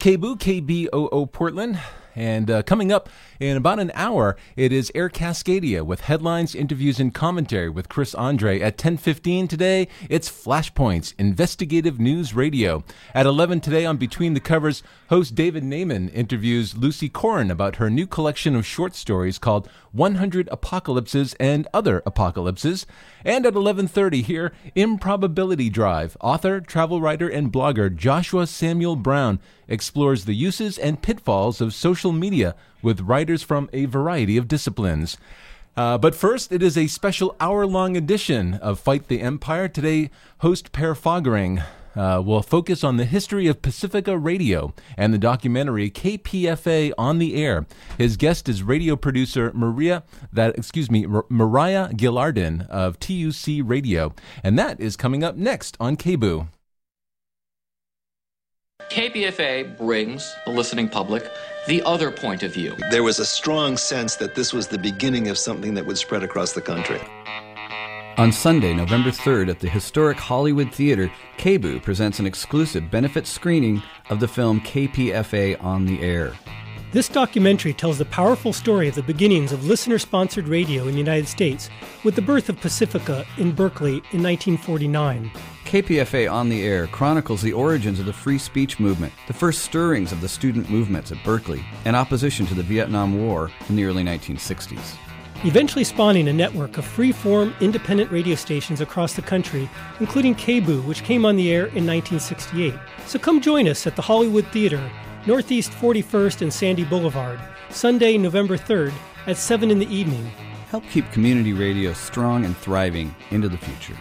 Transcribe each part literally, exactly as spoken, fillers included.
K B O O, K B O O Portland. And uh, coming up in about an hour, it is Air Cascadia with headlines, interviews, and commentary with Chris Andre. At ten fifteen today, it's Flashpoints, Investigative News Radio. At eleven today on Between the Covers, host David Naiman interviews Lucy Corin about her new collection of short stories called one hundred Apocalypses and Other Apocalypses. And at eleven thirty here, Improbability Drive. Author, travel writer, and blogger Joshua Samuel Brown explores the uses and pitfalls of social media with writers from a variety of disciplines. Uh, but first, it is a special hour-long edition of Fight the Empire. Today, host Per Fogering uh, will focus on the history of Pacifica Radio and the documentary K P F A on the Air. His guest is radio producer Maria, that excuse me, Mar- Mariah Gillardin of T U C Radio, and that is coming up next on K B O O. K P F A brings the listening public the other point of view. There was a strong sense that this was the beginning of something that would spread across the country. On Sunday, November third, at the historic Hollywood Theater, K B O O presents an exclusive benefit screening of the film K P F A on the Air. This documentary tells the powerful story of the beginnings of listener-sponsored radio in the United States with the birth of Pacifica in Berkeley in nineteen forty-nine. K P F A on the Air chronicles the origins of the free speech movement, the first stirrings of the student movements at Berkeley, and opposition to the Vietnam War in the early nineteen sixties. Eventually spawning a network of free-form, independent radio stations across the country, including K B O O, which came on the air in nineteen sixty-eight. So come join us at the Hollywood Theater, Northeast forty-first and Sandy Boulevard, Sunday, November third at seven in the evening. Help keep community radio strong and thriving into the future.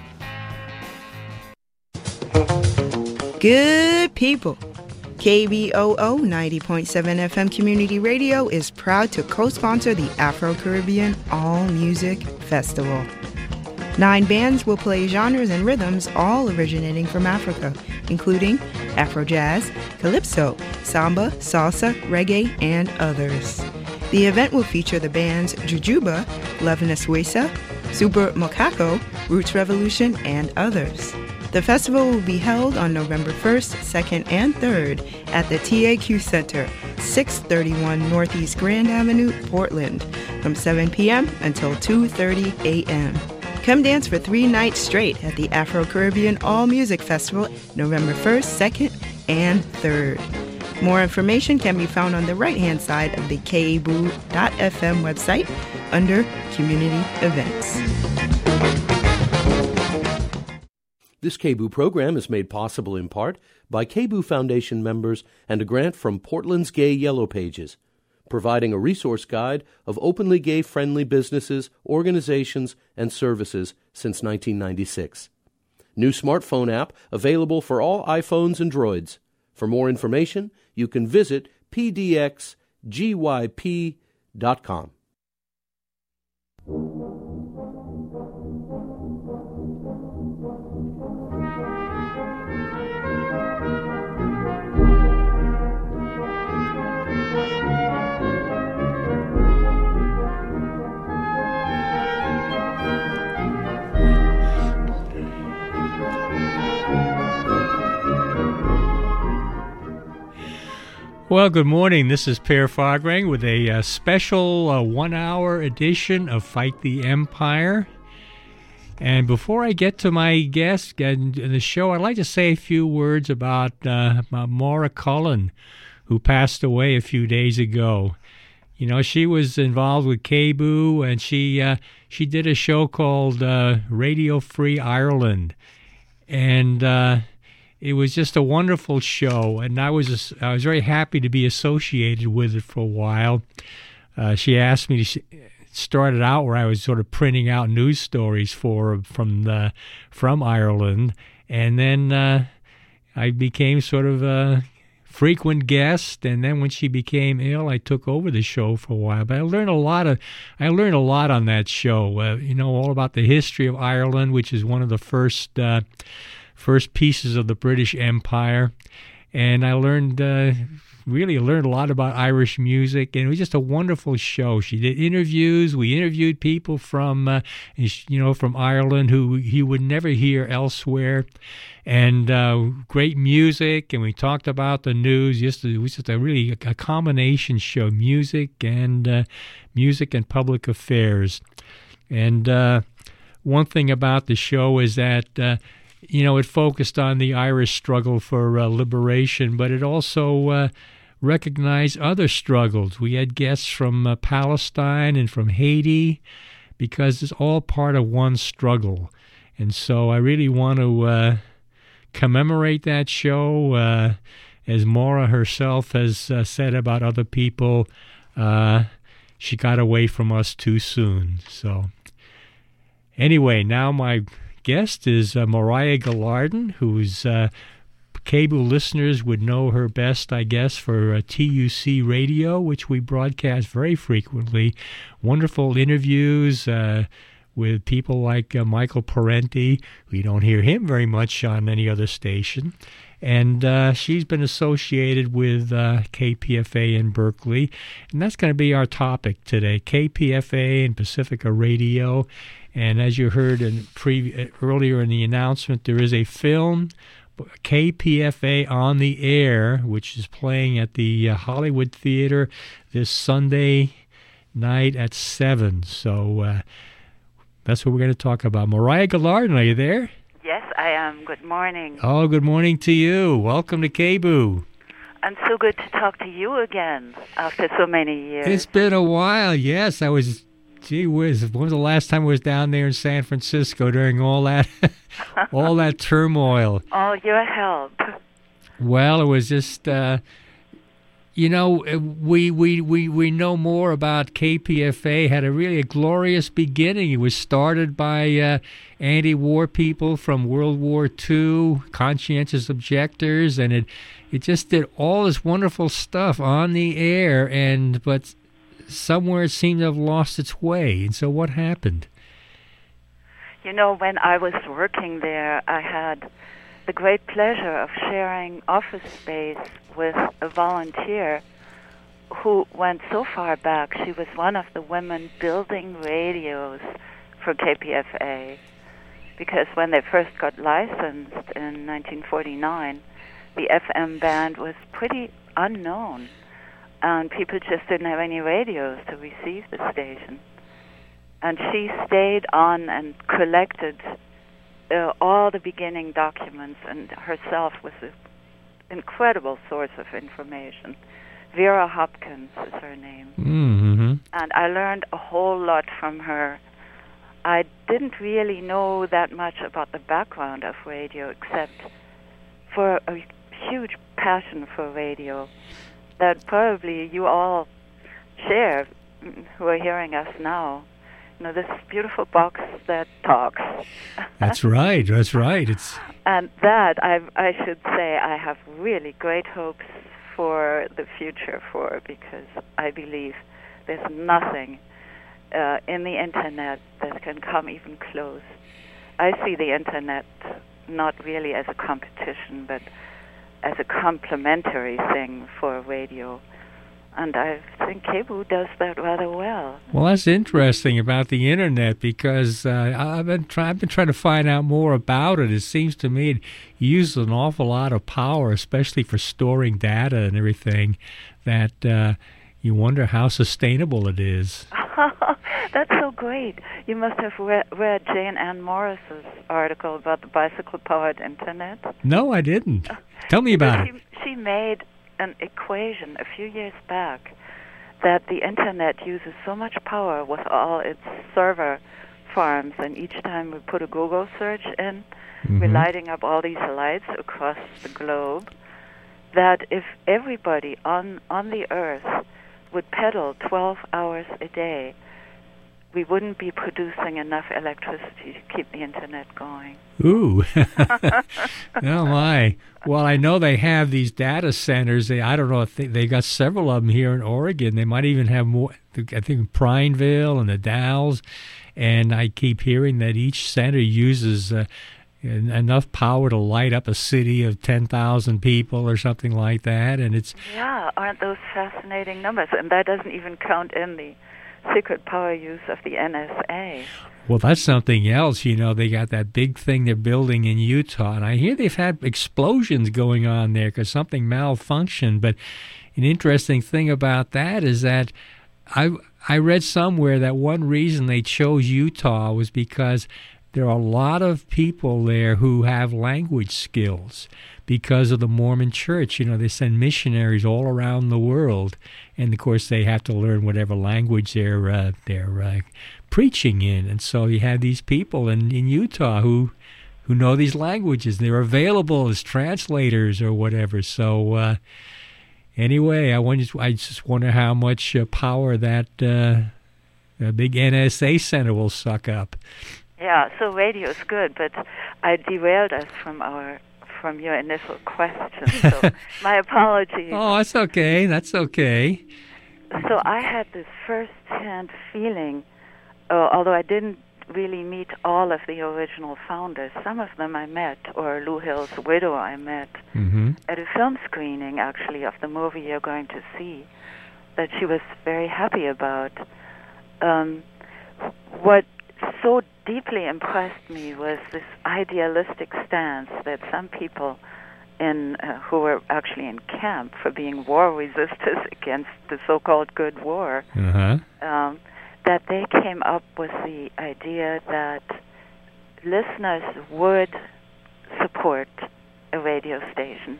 Good people. K B O O ninety point seven F M Community Radio is proud to co-sponsor the Afro-Caribbean All Music Festival. Nine bands will play genres and rhythms all originating from Africa, including Afro-Jazz, Calypso, Samba, Salsa, Reggae, and others. The event will feature the bands Jujuba, Love Naswesa, Super Mokako, Roots Revolution, and others. The festival will be held on November first, second, and third at the T A Q Center, six thirty-one Northeast Grand Avenue, Portland, from seven p.m. until two thirty a.m. Come dance for three nights straight at the Afro-Caribbean All Music Festival, November first, second, and third. More information can be found on the right-hand side of the K B O O dot F M website under Community Events. This K B O O program is made possible in part by K B O O Foundation members and a grant from Portland's Gay Yellow Pages, providing a resource guide of openly gay-friendly businesses, organizations, and services since nineteen ninety-six. New smartphone app available for all iPhones and Droids. For more information, you can visit p d x g y p dot com. Well, good morning. This is Per Fogring with a uh, special uh, one-hour edition of Fight the Empire. And before I get to my guest and the show, I'd like to say a few words about uh, Maura Cullen, who passed away a few days ago. You know, she was involved with K B O O, and she uh, she did a show called uh, Radio Free Ireland, and uh, it was just a wonderful show. And I was I was very happy to be associated with it for a while. Uh, she asked me to. Started out where I was sort of printing out news stories for from the from Ireland, and then uh, I became sort of a frequent guest. And then when she became ill, I took over the show for a while. But I learned a lot of I learned a lot on that show. Uh, you know, all about the history of Ireland, which is one of the first uh, first pieces of the British Empire, and I learned. Uh, really learned a lot about Irish music, and it was just a wonderful show. She did interviews. We interviewed people from, uh, you know, from Ireland who you would never hear elsewhere, and uh, great music. And we talked about the news. Just it was just a really a combination show: music and uh, music and public affairs. And uh, one thing about the show is that. Uh, You know, it focused on the Irish struggle for uh, liberation, but it also uh, recognized other struggles. We had guests from uh, Palestine and from Haiti, because it's all part of one struggle. And so I really want to uh, commemorate that show. Uh, as Maura herself has uh, said about other people, uh, she got away from us too soon. So anyway, now my guest is uh, Mariah Gillardin, who's uh, cable listeners would know her best, I guess, for uh, T U C Radio, which we broadcast very frequently. Wonderful interviews uh, with people like uh, Michael Parenti. We don't hear him very much on any other station. And uh, she's been associated with uh, K P F A in Berkeley. And that's going to be our topic today, K P F A and Pacifica Radio. And as you heard in pre- earlier in the announcement, there is a film, K P F A on the Air, which is playing at the uh, Hollywood Theater this Sunday night at seven. So uh, that's what we're going to talk about. Mariah Gillardin, are you there? Yes, I am. Good morning. Oh, good morning to you. Welcome to K B U. And so good to talk to you again after so many years. It's been a while, yes. I was... Gee whiz, when was the last time I was down there in San Francisco during all that all that turmoil? Oh, your help. Well, it was just, uh, you know, we, we, we, we know more about K P F A. Had a really a glorious beginning. It was started by uh, anti-war people from World War Two, conscientious objectors, and it, it just did all this wonderful stuff on the air, and but... somewhere it seemed to have lost its way. And so what happened? You know, when I was working there, I had the great pleasure of sharing office space with a volunteer who went so far back. She was one of the women building radios for K P F A, because when they first got licensed in nineteen forty-nine, the F M band was pretty unknown. And people just didn't have any radios to receive the station. And she stayed on and collected uh, all the beginning documents, and herself was an incredible source of information. Vera Hopkins is her name. Mm-hmm. And I learned a whole lot from her. I didn't really know that much about the background of radio, except for a huge passion for radio that probably you all share, who are hearing us now. You know, this beautiful box that talks. That's right, that's right. It's And that, I, I should say, I have really great hopes for the future for, because I believe there's nothing uh, in the Internet that can come even close. I see the Internet not really as a competition, but as a complementary thing for radio. And I think K B U does that rather well. Well, that's interesting about the Internet, because uh, I've been try- I've been trying to find out more about it. It seems to me it uses an awful lot of power, especially for storing data and everything, that uh, you wonder how sustainable it is. That's so great. You must have re- read Jane Ann Morris's article about the bicycle-powered Internet. No, I didn't. Tell me about she, it. She made an equation a few years back that the Internet uses so much power with all its server farms, and each time we put a Google search in, mm-hmm. we're lighting up all these lights across the globe, that if everybody on, on the Earth would pedal twelve hours a day, we wouldn't be producing enough electricity to keep the Internet going. Ooh. Oh, my. Well, I know they have these data centers. They, I don't know if they, they got several of them here in Oregon. They might even have more, I think, Prineville and the Dalles. And I keep hearing that each center uses uh, enough power to light up a city of ten thousand people or something like that. And it's Yeah, aren't those fascinating numbers? And that doesn't even count in the secret power use of the N S A. Well, that's something else. You know, they got that big thing they're building in Utah, and I hear they've had explosions going on there because something malfunctioned. But an interesting thing about that is that I I read somewhere that one reason they chose Utah was because there are a lot of people there who have language skills because of the Mormon Church. You know, they send missionaries all around the world, and of course they have to learn whatever language they're uh, they're uh, preaching in. And so you have these people in, in Utah who who know these languages. They're available as translators or whatever. So uh, anyway, I wonder, I just wonder how much uh, power that uh, big N S A center will suck up. Yeah, so radio is good, but I derailed us from our from your initial question. So my apologies. Oh, that's okay. That's okay. So I had this first-hand feeling, uh, although I didn't really meet all of the original founders. Some of them I met, or Lou Hill's widow I met, mm-hmm. at a film screening, actually, of the movie you're going to see, that she was very happy about. Um, what so deeply impressed me was this idealistic stance that some people in uh, who were actually in camp for being war resistors against the so-called good war, uh-huh. um, that they came up with the idea that listeners would support a radio station.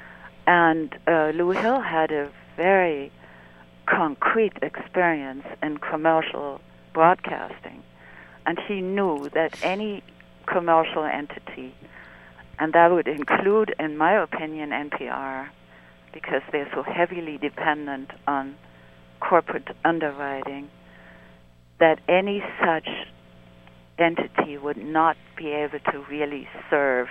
And uh, Lou Hill had a very concrete experience in commercial broadcasting. And he knew that any commercial entity, and that would include, in my opinion, N P R, because they're so heavily dependent on corporate underwriting, that any such entity would not be able to really serve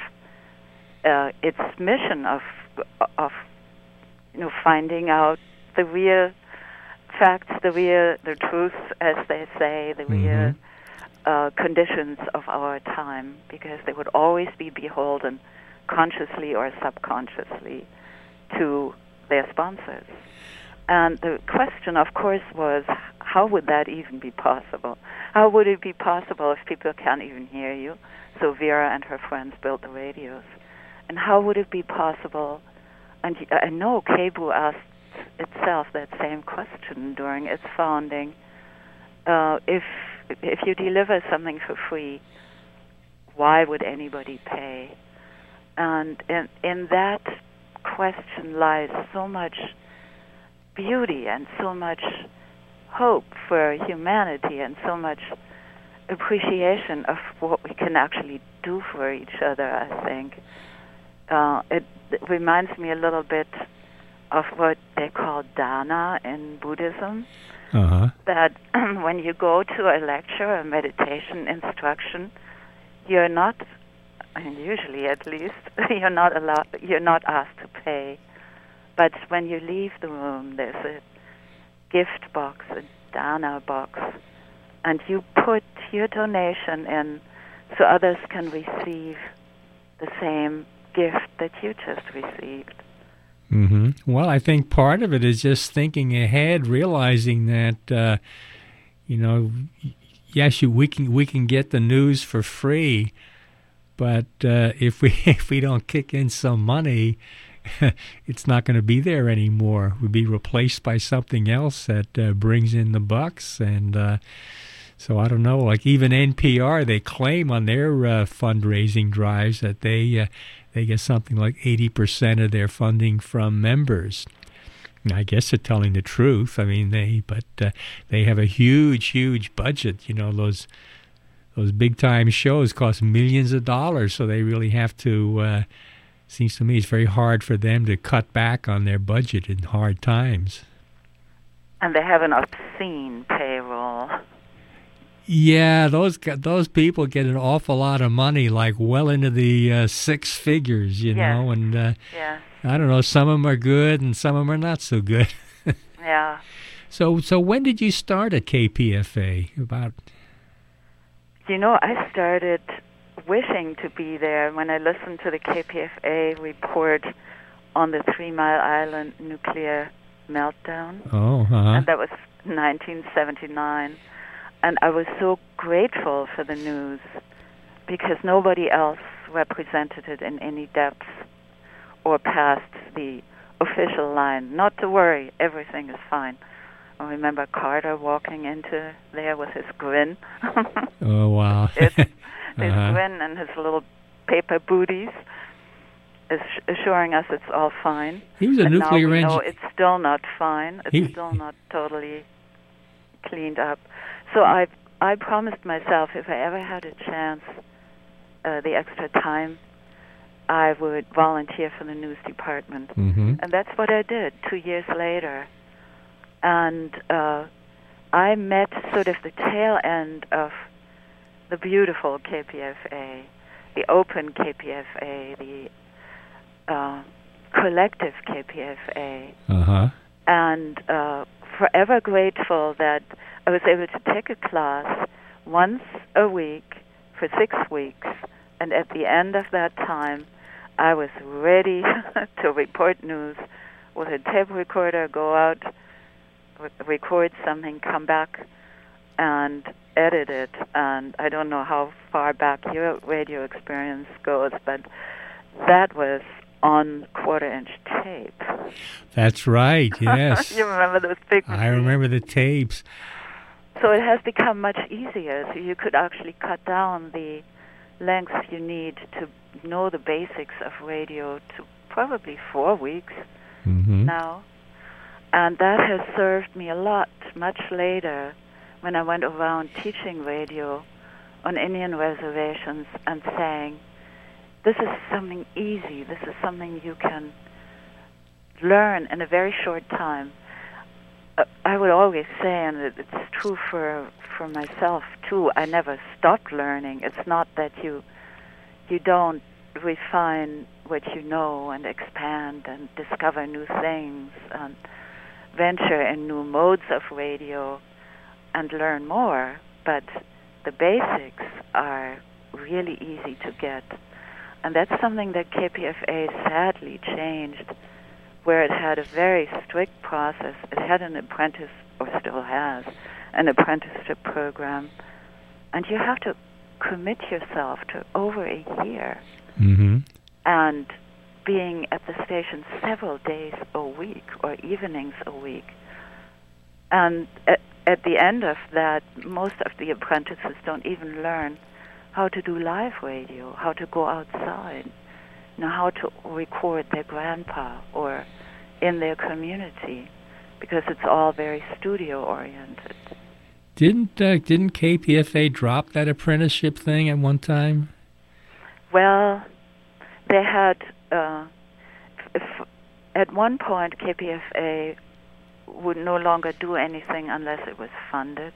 uh, its mission of, of, you know, finding out the real facts, the real, the truth, as they say, the mm-hmm. real uh, conditions of our time, because they would always be beholden, consciously or subconsciously, to their sponsors. And the question, of course, was, how would that even be possible? How would it be possible if people can't even hear you? So Vera and her friends built the radios. And how would it be possible? And I know K B O O asked itself that same question during its founding. Uh, if if you deliver something for free, why would anybody pay? And in, in that question lies so much beauty and so much hope for humanity and so much appreciation of what we can actually do for each other, I think. Uh, it, it reminds me a little bit of what they call dana in Buddhism. Uh-huh. That when you go to a lecture, a meditation instruction, you're not, and usually at least, you're not allowed, you're not asked to pay. But when you leave the room, there's a gift box, a dana box, and you put your donation in so others can receive the same gift that you just received. Mm-hmm. Well, I think part of it is just thinking ahead, realizing that, uh, you know, yes, you, we can we can get the news for free, but uh, if we if we don't kick in some money, it's not going to be there anymore. We'll be replaced by something else that uh, brings in the bucks. And uh, so I don't know, like even N P R, they claim on their uh, fundraising drives that they uh, they get something like eighty percent of their funding from members. And I guess they're telling the truth. I mean, they but uh, they have a huge, huge budget. You know, those those big time shows cost millions of dollars, so they really have to. Uh, Seems to me it's very hard for them to cut back on their budget in hard times. And they have an obscene payroll. Yeah, those those people get an awful lot of money, like well into the uh, six figures, you yes. know. And uh, yes. I don't know, some of them are good and some of them are not so good. Yeah. So, so when did you start at K P F A? About. You know, I started wishing to be there when I listened to the K P F A report on the Three Mile Island nuclear meltdown. Oh, uh-huh. And that was nineteen seventy-nine. And I was so grateful for the news because nobody else represented it in any depth or past the official line. Not to worry, everything is fine. I remember Carter walking into there with his grin. Oh, wow. his his uh-huh. grin and his little paper booties, ass- assuring us it's all fine. He was a and nuclear now we know engineer. it's still not fine. It's He- still not totally cleaned up. So I I promised myself if I ever had a chance, uh, the extra time, I would volunteer for the news department. Mm-hmm. And that's what I did two years later. And uh, I met sort of the tail end of the beautiful K P F A, the open K P F A, the uh, collective K P F A. Uh-huh. And uh, forever grateful that I was able to take a class once a week for six weeks. And at the end of that time, I was ready to report news with a tape recorder, go out, re- record something, come back, and edit it. And I don't know how far back your radio experience goes, but that was on quarter-inch tape. That's right, yes. You remember those big I remember the tapes. So it has become much easier. So you could actually cut down the length you need to know the basics of radio to probably four weeks Mm-hmm. now. And that has served me a lot much later when I went around teaching radio on Indian reservations and saying, this is something easy, this is something you can learn in a very short time. Uh, I would always say, and it, it's true for for myself too, I never stopped learning. It's not that you you don't refine what you know and expand and discover new things and venture in new modes of radio and learn more, but the basics are really easy to get. And that's something that K P F A sadly changed, where it had a very strict process. It had an apprentice, or still has, an apprenticeship program, and you have to commit yourself to over a year Mm-hmm. and being at the station several days a week or evenings a week. And at, at the end of that, most of the apprentices don't even learn how to do live radio, how to go outside, you know, how to record their grandpa or in their community, because it's all very studio-oriented. Didn't uh, didn't K P F A drop that apprenticeship thing at one time? Well, they had, uh, if, at one point, K P F A would no longer do anything unless it was funded,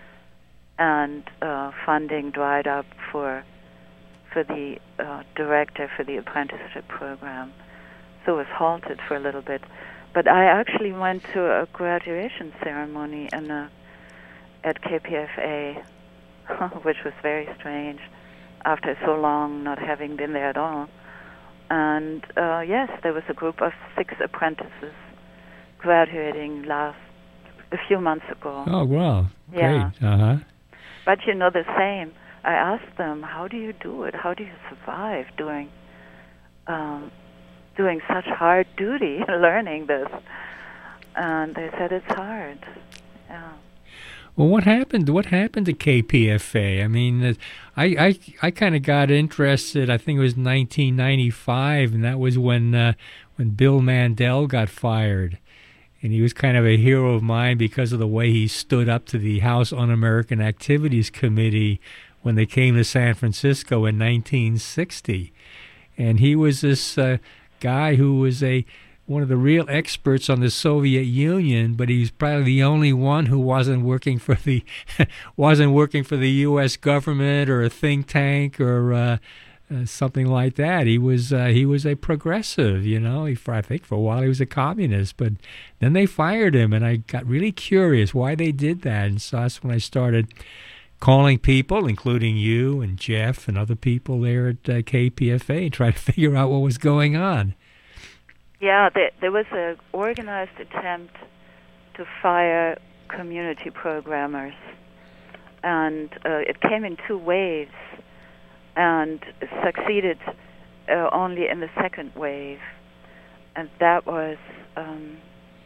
and uh, funding dried up for for the uh, director for the apprenticeship program, so it was halted for a little bit. But I actually went to a graduation ceremony in a, at K P F A, which was very strange after so long not having been there at all. And uh, yes, there was a group of six apprentices graduating last a few months ago. Oh, wow. Yeah. Great. Uh-huh. But you know, the same. I asked them, how do you do it? How do you survive doing um, doing such hard duty, learning this? And they said it's hard. Yeah. Well, what happened? What happened to K P F A? I mean, uh, I I, I kind of got interested. I think it was nineteen ninety-five, and that was when uh, when Bill Mandel got fired, and he was kind of a hero of mine because of the way he stood up to the House Un-American Activities Committee when they came to San Francisco in nineteen sixty, and he was this uh, guy who was a one of the real experts on the Soviet Union, but he's probably the only one who wasn't working for the wasn't working for the U S government or a think tank or uh, uh, something like that. He was uh, he was a progressive, you know. He, for, I think for a while he was a communist, but then they fired him, and I got really curious why they did that, and so that's when I started calling people, including you and Jeff and other people there at uh, K P F A, and try to figure out what was going on. Yeah, there, there was an organized attempt to fire community programmers, and uh, it came in two waves, and succeeded uh, only in the second wave, and that was um,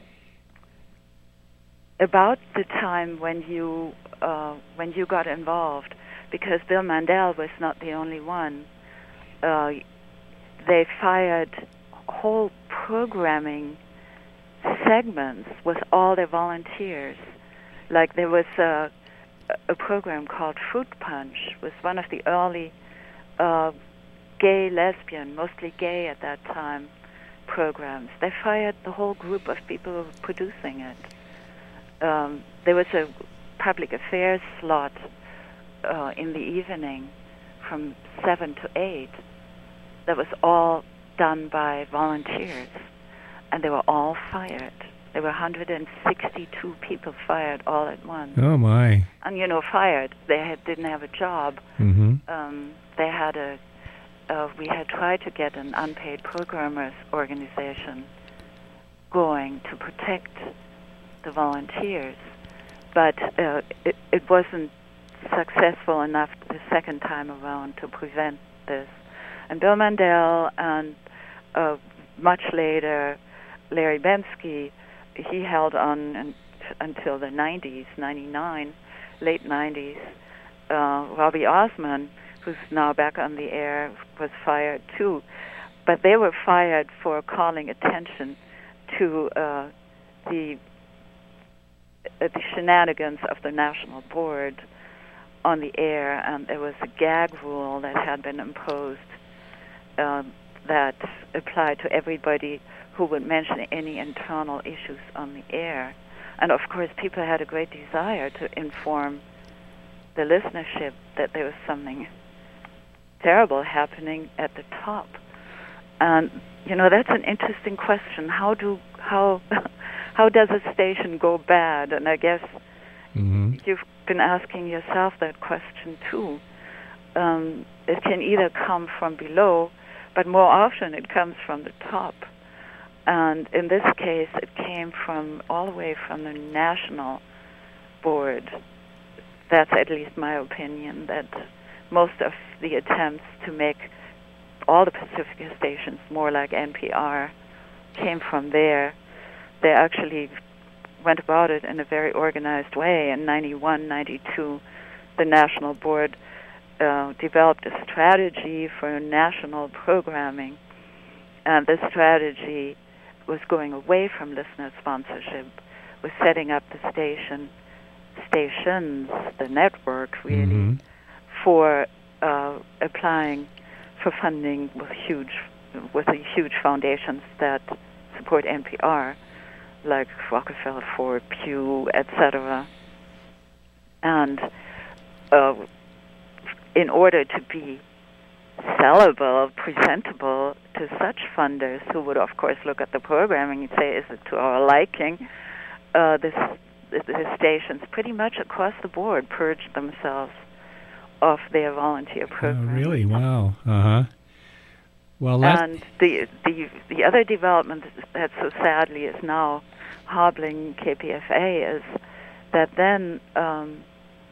about the time when you uh, when you got involved, because Bill Mandel was not the only one. Uh, they fired whole programming segments with all their volunteers. Like there was a, a program called Fruit Punch, was one of the early uh, gay, lesbian, mostly gay at that time, programs. They fired the whole group of people who were producing it. Um, there was a public affairs slot uh, in the evening from seven to eight that was all done by volunteers, and they were all fired. There were one hundred sixty-two people fired all at once. Oh, my. And, you know, fired. They had, didn't have a job. Mm-hmm. Um, they had a, uh, we had tried to get an unpaid programmers organization going to protect the volunteers, but uh, it, it wasn't successful enough the second time around to prevent this. And Bill Mandel and uh, much later Larry Bensky, he held on and, until the nineties, ninety-nine, late nineties. Uh, Robbie Osman, who's now back on the air, was fired too. But they were fired for calling attention to uh, the uh, the shenanigans of the National Board on the air, and there was a gag rule that had been imposed um, that applied to everybody who would mention any internal issues on the air. And of course, people had a great desire to inform the listenership that there was something terrible happening at the top. And you know, that's an interesting question. How do how how does a station go bad? And I guess mm-hmm. you've been asking yourself that question too. Um, it can either come from below, but more often it comes from the top. And in this case, it came from all the way from the national board. That's at least my opinion, that most of the attempts to make all the Pacifica stations more like N P R came from there. They actually went about it in a very organized way. In ninety-one, ninety-two, the national board uh, developed a strategy for national programming, and this strategy was going away from listener sponsorship, was setting up the station, stations, the network really, mm-hmm. for uh, applying for funding with huge, with the huge foundations that support N P R, like Rockefeller Ford, Pew, et cetera. And uh, in order to be sellable, presentable to such funders who would, of course, look at the programming and say, is it to our liking? Uh, this, the stations pretty much across the board purged themselves of their volunteer program. Oh, really? Wow. Uh-huh. Well, that... And the, the, the other development that so sadly is now hobbling K P F A is that then um,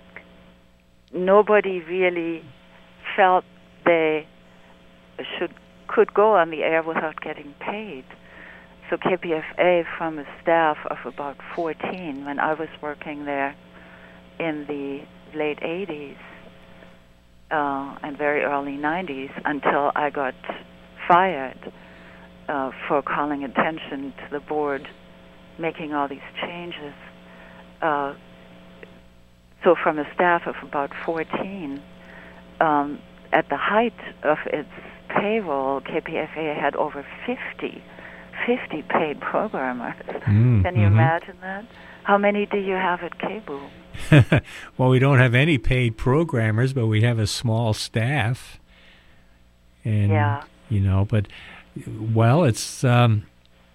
nobody really felt they should could go on the air without getting paid. So K P F A, from a staff of about fourteen when I was working there in the late eighties uh, and very early nineties, until I got fired uh, for calling attention to the board making all these changes. Uh, so from a staff of about fourteen, um, at the height of its payroll, K P F A had over fifty, fifty paid programmers. Mm, Can you mm-hmm. imagine that? How many do you have at K B U? Well, we don't have any paid programmers, but we have a small staff. And, yeah. you know, but, well, it's, um,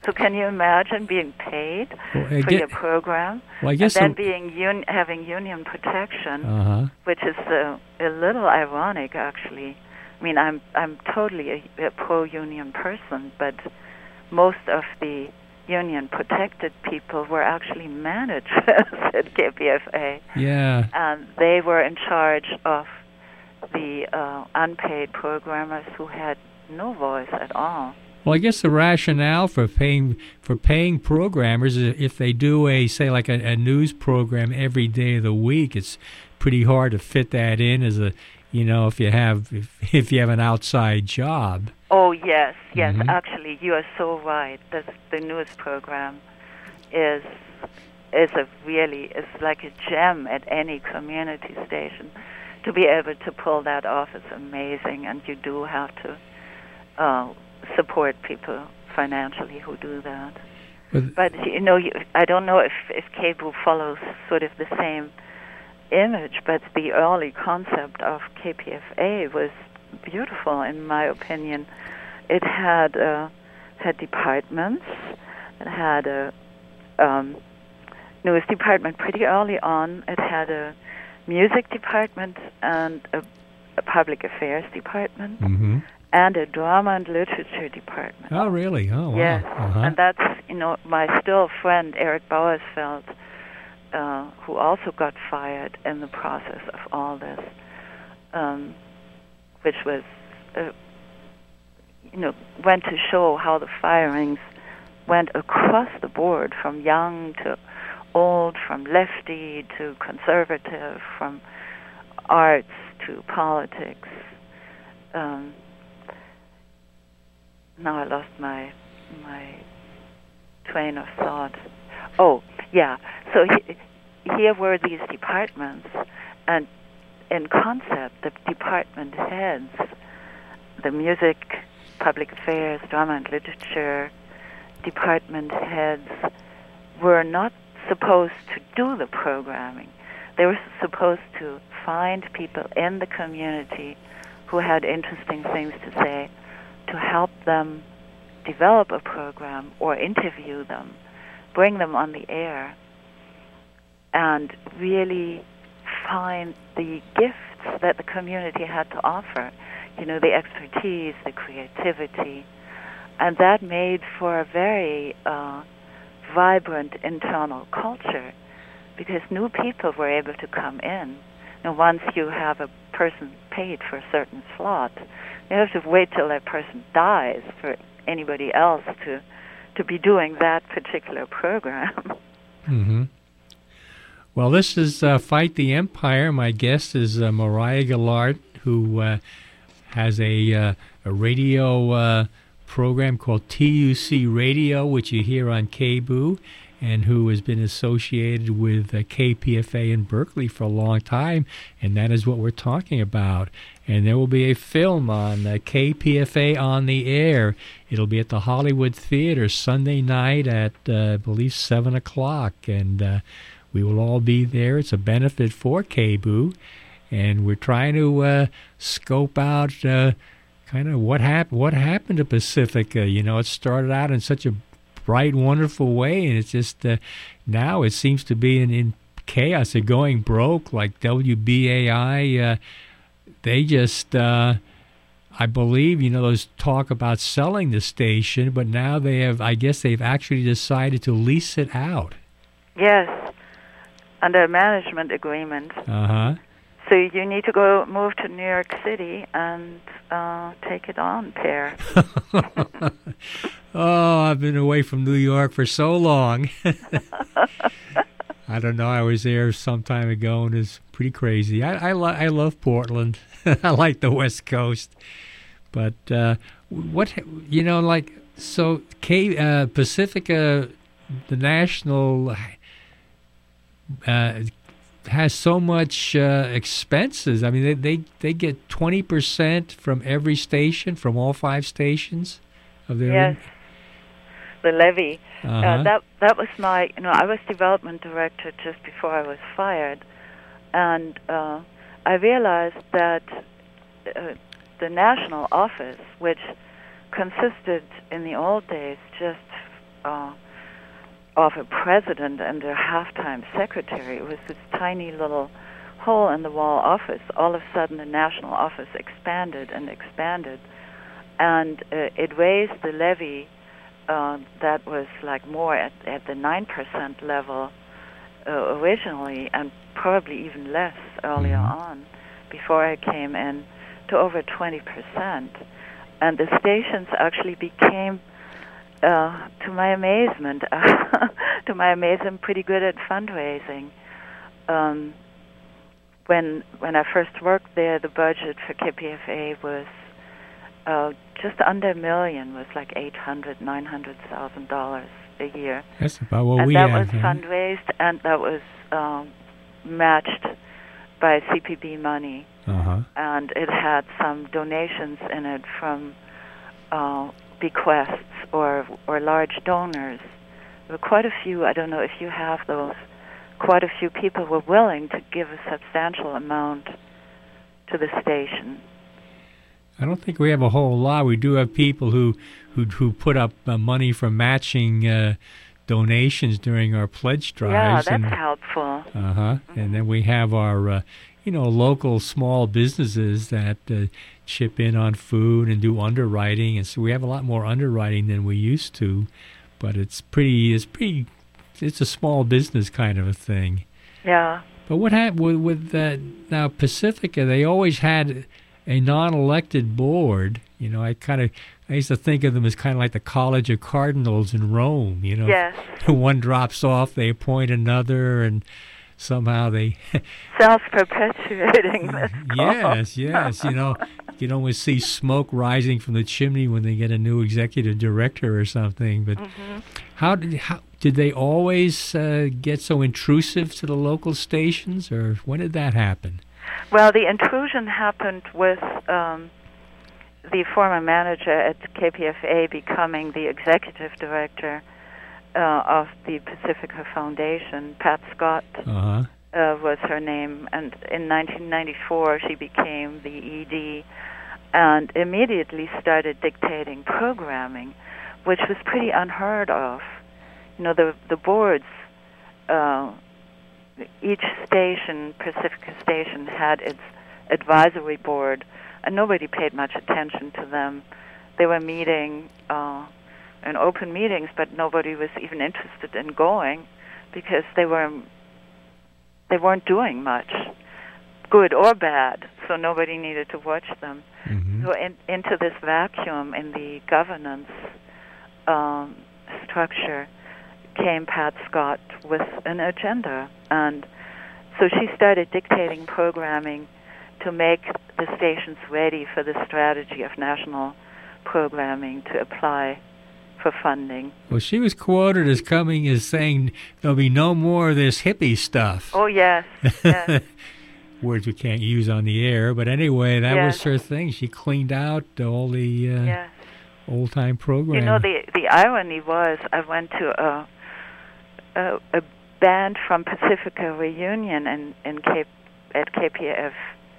So can you imagine being paid Well, I for get- your program, Well, I guess and then the- being un- having union protection, Uh-huh. which is uh, a little ironic, actually. I mean, I'm I'm totally a, a pro-union person, but most of the union-protected people were actually managers at K P F A, Yeah. and they were in charge of the uh, unpaid programmers who had no voice at all. Well, I guess the rationale for paying for paying programmers is if they do a say like a, a news program every day of the week, it's pretty hard to fit that in as a you know if you have if, if you have an outside job. Oh yes, yes. Mhm. Actually, you are so right. The the news program is is a really is like a gem at any community station. To be able to pull that off is amazing, and you do have to uh, support people financially who do that. But, But you know, you, I don't know if if K B U follows sort of the same image, but the early concept of K P F A was beautiful, in my opinion. It had uh, had departments. It had a um, news department pretty early on. It had a music department and a, a public affairs department hmm and a drama and literature department. Oh, really? Oh, wow. Yes, Uh-huh. and that's, you know, my still friend Eric Bauersfeld, uh, who also got fired in the process of all this, um, which was, uh, you know, went to show how the firings went across the board, from young to old, from lefty to conservative, from arts to politics. Um, now I lost my my train of thought. Oh, yeah. So he, here were these departments, and in concept, the department heads, the music, public affairs, drama and literature department heads were not supposed to do the programming. They were supposed to find people in the community who had interesting things to say, to help them develop a program or interview them, bring them on the air, and really find the gifts that the community had to offer, you know, the expertise, the creativity, and that made for a very uh, vibrant internal culture, because new people were able to come in. And once you have a person paid for a certain slot, you have to wait till that person dies for anybody else to to be doing that particular program. Mm-hmm. Well, this is uh, Fight the Empire. My guest is uh, Mariah Gillard, who uh, has a, uh, a radio uh, program called T U C Radio, which you hear on K B U, and who has been associated with uh, K P F A in Berkeley for a long time, and that is what we're talking about. And there will be a film on uh, K P F A on the air. It'll be at the Hollywood Theater Sunday night at, uh, I believe, seven o'clock, and uh, we will all be there. It's a benefit for K B U, and we're trying to uh, scope out uh, kind of what, hap- what happened to Pacifica. You know, it started out in such a bright, wonderful way, and it's just uh, now it seems to be in, in chaos. They're going broke, like W B A I. Uh, they just, uh, I believe, you know, there's talk about selling the station, but now they have, I guess they've actually decided to lease it out. Yes, under a management agreement. Uh-huh. So you need to go move to New York City and uh, take it on, Per. Oh, I've been away from New York for so long. I don't know. I was there some time ago, and it's pretty crazy. I I, lo- I love Portland. I like the West Coast, but uh, what you know, like so, K uh, Pacifica, the national. Uh, has so much uh, expenses. I mean, they they, they get twenty percent from every station, from all five stations of their. Yes, the levy. Uh-huh. Uh, that that was my. You know, I was development director just before I was fired, and uh, I realized that uh, the national office, which consisted in the old days just uh, of a president and a half-time secretary. It was this tiny little hole in the wall office. All of a sudden, the national office expanded and expanded, and uh, it raised the levy uh, that was like more at, at the nine percent level uh, originally, and probably even less earlier on, before I came in, to over twenty percent. And the stations actually became, uh, to my amazement, to my amazement, pretty good at fundraising. Um, when when I first worked there, the budget for K P F A was uh, just under a million, was like eight hundred, nine hundred thousand dollars a year. That's about what and we that have. was huh? fundraised, and that was um, matched by C P B money. Uh-huh. And it had some donations in it from uh, bequests or or large donors. There were quite a few, I don't know if you have those, quite a few people were willing to give a substantial amount to the station. I don't think we have a whole lot. We do have people who who, who put up uh, money for matching uh, donations during our pledge drives. Yeah, that's and, helpful. Uh-huh. Mm-hmm. And then we have our, uh, you know, local small businesses that uh, chip in on food and do underwriting. And so we have a lot more underwriting than we used to. But it's pretty, it's pretty, it's a small business kind of a thing. Yeah. But what happened with, with uh, now Pacifica, they always had a non-elected board. You know, I kind of, I used to think of them as kind of like the College of Cardinals in Rome, you know. Yes. One drops off, they appoint another, and somehow they... Self-perpetuating. Yes, yes, you know, you can always see smoke rising from the chimney when they get a new executive director or something. But mm-hmm. how did how did they always uh, get so intrusive to the local stations, or when did that happen? Well, the intrusion happened with um, the former manager at K P F A becoming the executive director uh, of the Pacifica Foundation. Pat Scott Uh-huh. uh, was her name, and in nineteen ninety-four she became the E D and immediately started dictating programming, which was pretty unheard of. You know, the the boards, uh, each station, Pacifica Station, had its advisory board, and nobody paid much attention to them. They were meeting uh, in open meetings, but nobody was even interested in going because they were they weren't doing much, good or bad, so nobody needed to watch them. Mm-hmm. So in, into this vacuum in the governance um, structure came Pat Scott with an agenda, and so she started dictating programming to make the stations ready for the strategy of national programming to apply for funding. Well, she was quoted as coming as saying there'll be no more of this hippie stuff. Oh, yes, yes. Words we can't use on the air, but anyway, that yes. was her thing. She cleaned out all the uh, yes. old-time programming. You know, the the irony was I went to a a, a band from Pacifica reunion in, in Cape, at K P F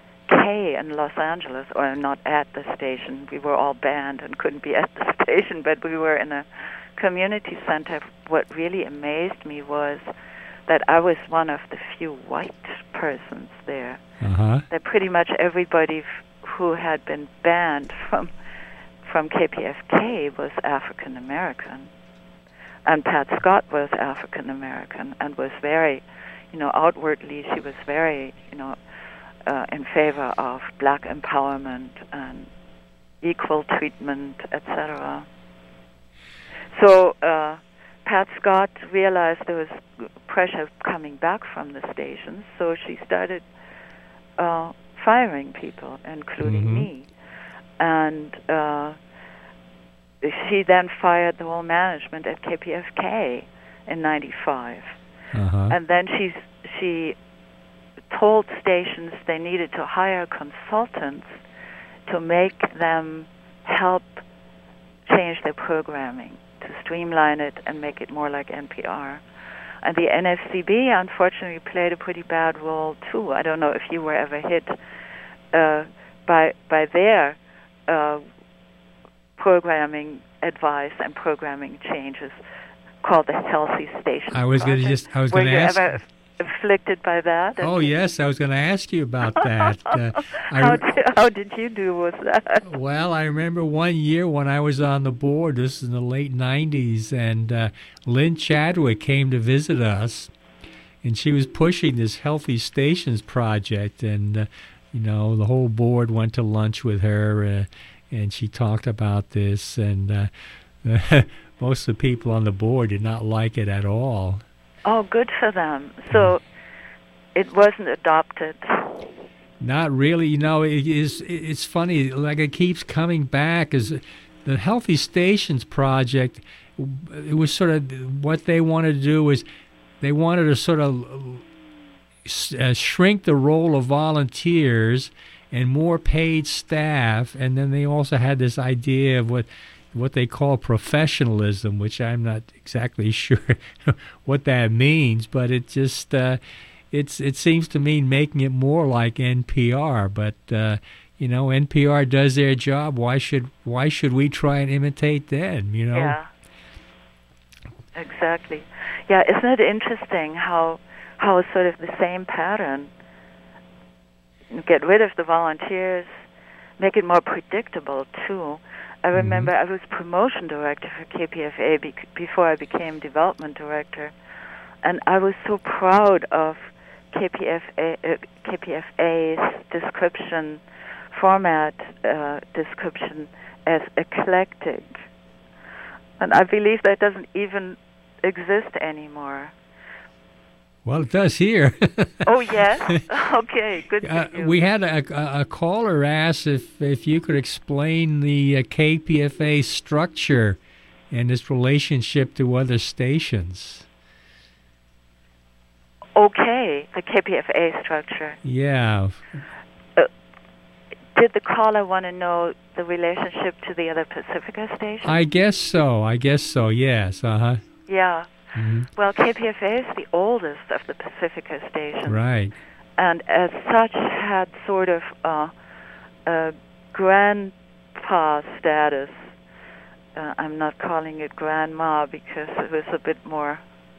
K in Los Angeles, or not at the station. We were all banned and couldn't be at the station, but we were in a community center. What really amazed me was that I was one of the few white persons there. Uh-huh. That pretty much everybody f- who had been banned from from K P F K was African American. And Pat Scott was African American and was very, you know, outwardly she was very, you know, uh, in favor of black empowerment and equal treatment, et cetera. So uh, Pat Scott realized there was pressure coming back from the stations, so she started uh, firing people, including mm-hmm. me. And uh, she then fired the whole management at K P F K in ninety-five. Uh-huh. And then she's, she told stations they needed to hire consultants to make them help change their programming, to streamline it and make it more like N P R. And the N F C B, unfortunately, played a pretty bad role, too. I don't know if you were ever hit uh, by by their uh, programming advice and programming changes. called the Healthy Station. I was going to just, I was going to ask. Were you ever afflicted by that? Oh, yes, I was going to ask you about that. Uh, how, I, did, how did you do with that? Well, I remember one year when I was on the board, this is in the late nineties, and uh, Lynn Chadwick came to visit us, and she was pushing this Healthy Stations project, and, uh, you know, the whole board went to lunch with her, uh, and she talked about this, and uh, most of the people on the board did not like it at all. Oh, good for them. So it wasn't adopted. Not really. You know, it is. It's funny. Like it keeps coming back. Is the Healthy Stations project? It was sort of what they wanted to do was they wanted to sort of uh, shrink the role of volunteers and more paid staff, and then they also had this idea of what. what they call professionalism, which I'm not exactly sure what that means, but it just uh, it's it seems to mean making it more like N P R. But uh, you know, N P R does their job. Why should why should we try and imitate them? You know? Yeah. Exactly. Yeah. Isn't it interesting how how sort of the same pattern? Get rid of the volunteers, make it more predictable too. I remember mm-hmm. I was promotion director for K P F A be- before I became development director, and I was so proud of K P F A, uh, K P F A's description, format uh, description as eclectic. And I believe that doesn't even exist anymore. Well, it does here. Oh, yes? Okay, good for uh, you. We had a, a, a caller ask if, if you could explain the uh, K P F A structure and its relationship to other stations. Okay, the K P F A structure. Yeah. Uh, did the caller want to know the relationship to the other Pacifica stations? I guess so. I guess so, yes. Uh-huh. Yeah. Mm-hmm. Well, K P F A is the oldest of the Pacifica stations. Right. And as such had sort of uh, a grandpa status. Uh, I'm not calling it grandma because it was a bit more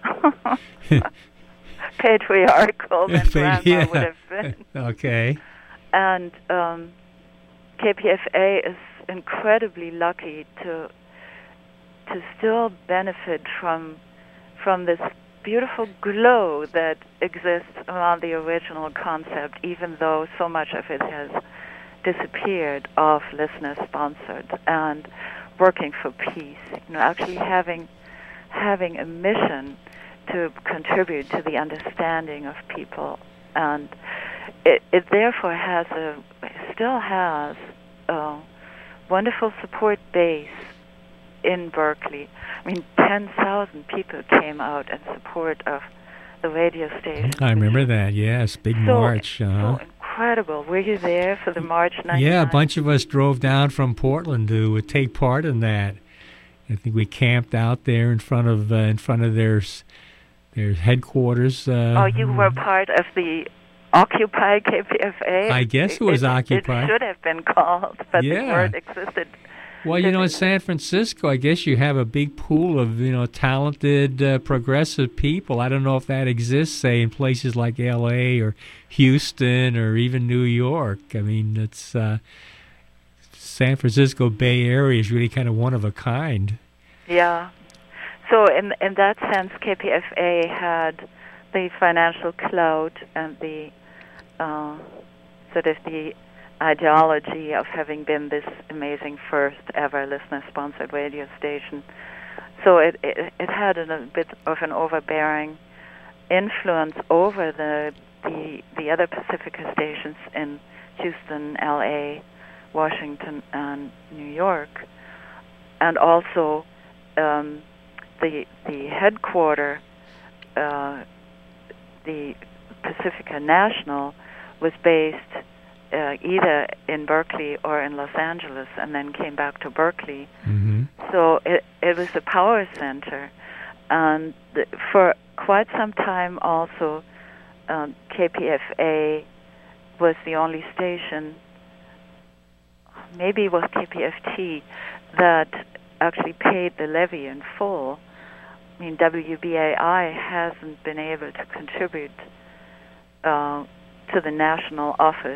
patriarchal than grandma yeah. would have been. Okay. And um, K P F A is incredibly lucky to to still benefit from from this beautiful glow that exists around the original concept, even though so much of it has disappeared, of listener-sponsored and working for peace. You know, actually having having a mission to contribute to the understanding of people, and it, it therefore has a still has a wonderful support base in Berkeley. I mean, ten thousand people came out in support of the radio station. I remember that, yes. Big so, march. Uh-huh. So incredible. Were you there for the March ninety-nine? Yeah, a bunch of us drove down from Portland to take part in that. I think we camped out there in front of uh, in front of their, their headquarters. Uh, oh, you were part of the Occupy K P F A? I guess it was it, Occupy. It should have been called, but yeah. the word existed. Well, you know, in San Francisco, I guess you have a big pool of, you know, talented, uh, progressive people. I don't know if that exists, say, in places like L A or Houston or even New York. I mean, it's uh, San Francisco Bay Area is really kind of one of a kind. Yeah. So in in that sense, K P F A had the financial clout and the uh, sort of the ideology of having been this amazing first ever listener-sponsored radio station. So it, it it had a bit of an overbearing influence over the the the other Pacifica stations in Houston, L A, Washington, and New York, and also um, the the headquarter, uh, the Pacifica National, was based Uh, either in Berkeley or in Los Angeles, and then came back to Berkeley. Mm-hmm. So it it was a power center, and th- for quite some time also, um, K P F A was the only station, maybe it was K P F T, that actually paid the levy in full I mean, W B A I hasn't been able to contribute uh, to the national office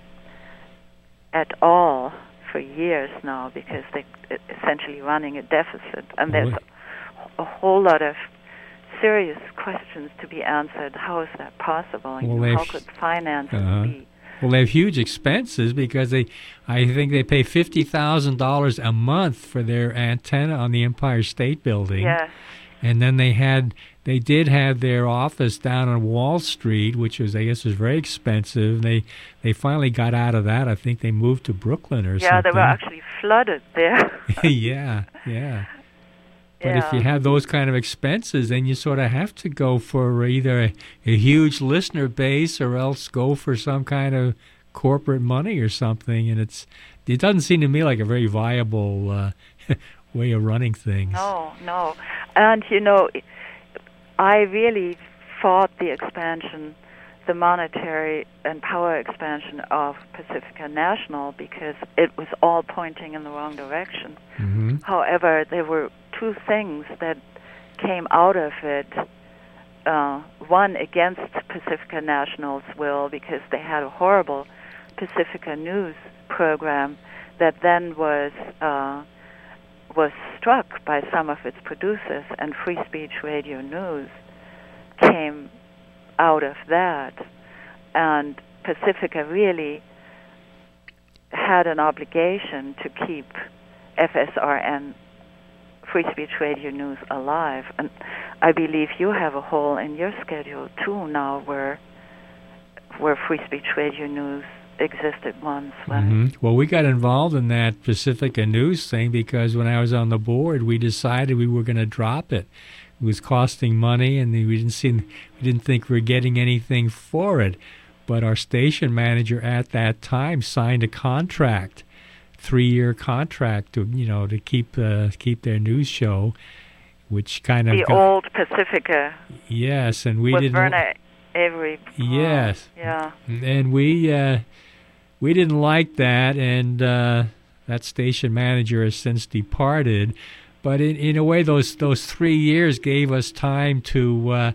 at all for years now because they're essentially running a deficit. And there's a, a whole lot of serious questions to be answered. How is that possible? Well, know, how could finances uh-huh. be? Well, they have huge expenses because they, I think they pay fifty thousand dollars a month for their antenna on the Empire State Building. Yes. And then they had, they did have their office down on Wall Street, which was, I guess, was very expensive. They, they finally got out of that. I think they moved to Brooklyn or yeah, something. Yeah, they were actually flooded there. yeah, yeah. But yeah. if you have those kind of expenses, then you sort of have to go for either a, a huge listener base or else go for some kind of corporate money or something. And it's it doesn't seem to me like a very viable uh, way of running things. No, no. And, you know, I really fought the expansion, the monetary and power expansion of Pacifica National because it was all pointing in the wrong direction. Mm-hmm. However, there were two things that came out of it. Uh, one, against Pacifica National's will because they had a horrible Pacifica News program that then was uh, was struck by some of its producers, and Free Speech Radio News came out of that. And Pacifica really had an obligation to keep F S R N, Free Speech Radio News, alive. And I believe you have a hole in your schedule, too, now where where Free Speech Radio News existed once. Mm-hmm. Well, we got involved in that Pacifica News thing because when I was on the board, we decided we were going to drop it. It was costing money, and we didn't see, we didn't think we were getting anything for it. But our station manager at that time signed a contract, three-year contract to you know to keep uh, keep their news show, which kind of the got, old Pacifica. Yes, and we with didn't. Verna Avery. Yes. Oh, yeah. And we uh, we didn't like that, and uh, that station manager has since departed. But in in a way, those those three years gave us time to uh,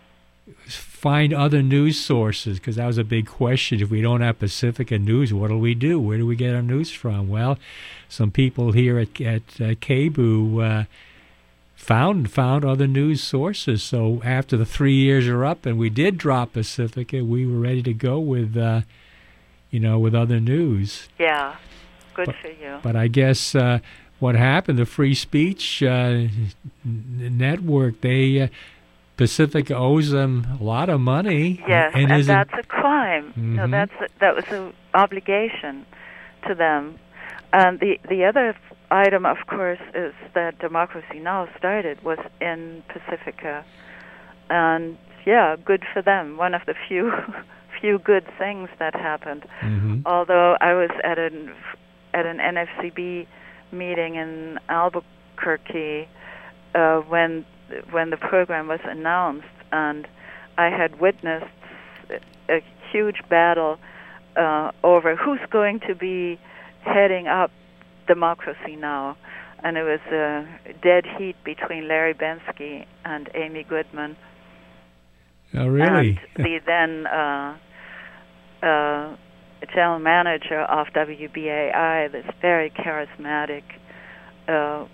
find other news sources, because that was a big question. If we don't have Pacifica News, what do we do? Where do we get our news from? Well, some people here at at uh, K B U uh, found found other news sources. So after the three years are up, and we did drop Pacifica, we were ready to go with uh, you know with other news. Yeah, good but, for you. But I guess uh, what happened? The Free Speech uh, Network, they. Uh, Pacifica owes them a lot of money. Yes, and, and isn't, that's a crime. Mm-hmm. No, that's a, that was an obligation to them. And the the other item, of course, is that Democracy Now! Started was in Pacifica, and yeah, good for them. One of the few few good things that happened. Mm-hmm. Although I was at an at an N F C B meeting in Albuquerque uh, when. when the program was announced, and I had witnessed a huge battle uh, over who's going to be heading up Democracy Now! And it was a dead heat between Larry Bensky and Amy Goodman. Oh, really? And the then uh, uh, general manager of W B A I, this very charismatic uh,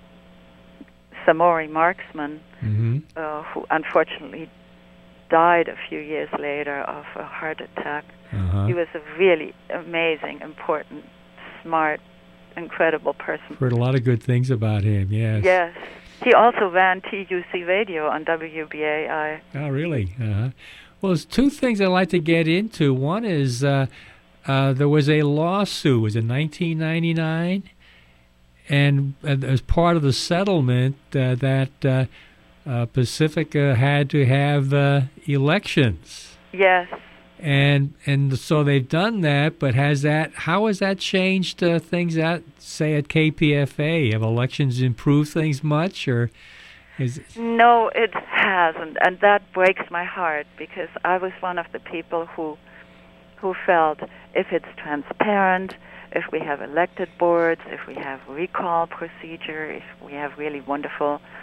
Samori marksman, mm-hmm. uh, who unfortunately died a few years later of a heart attack. Uh-huh. He was a really amazing, important, smart, incredible person. Heard a lot of good things about him, yes. Yes. He also ran T U C Radio on W B A I. Oh, really? Uh-huh. Well, there's two things I'd like to get into. One is uh, uh, there was a lawsuit. Was it nineteen ninety-nine? And uh, as part of the settlement, uh, that uh, uh, Pacifica had to have uh, elections. Yes. And and so they've done that, but has that? How has that changed uh, things at, say, at K P F A? Have elections improved things much, or is it? No, it hasn't, and that breaks my heart because I was one of the people who who felt if it's transparent, if we have elected boards, if we have recall procedure, if we have really wonderful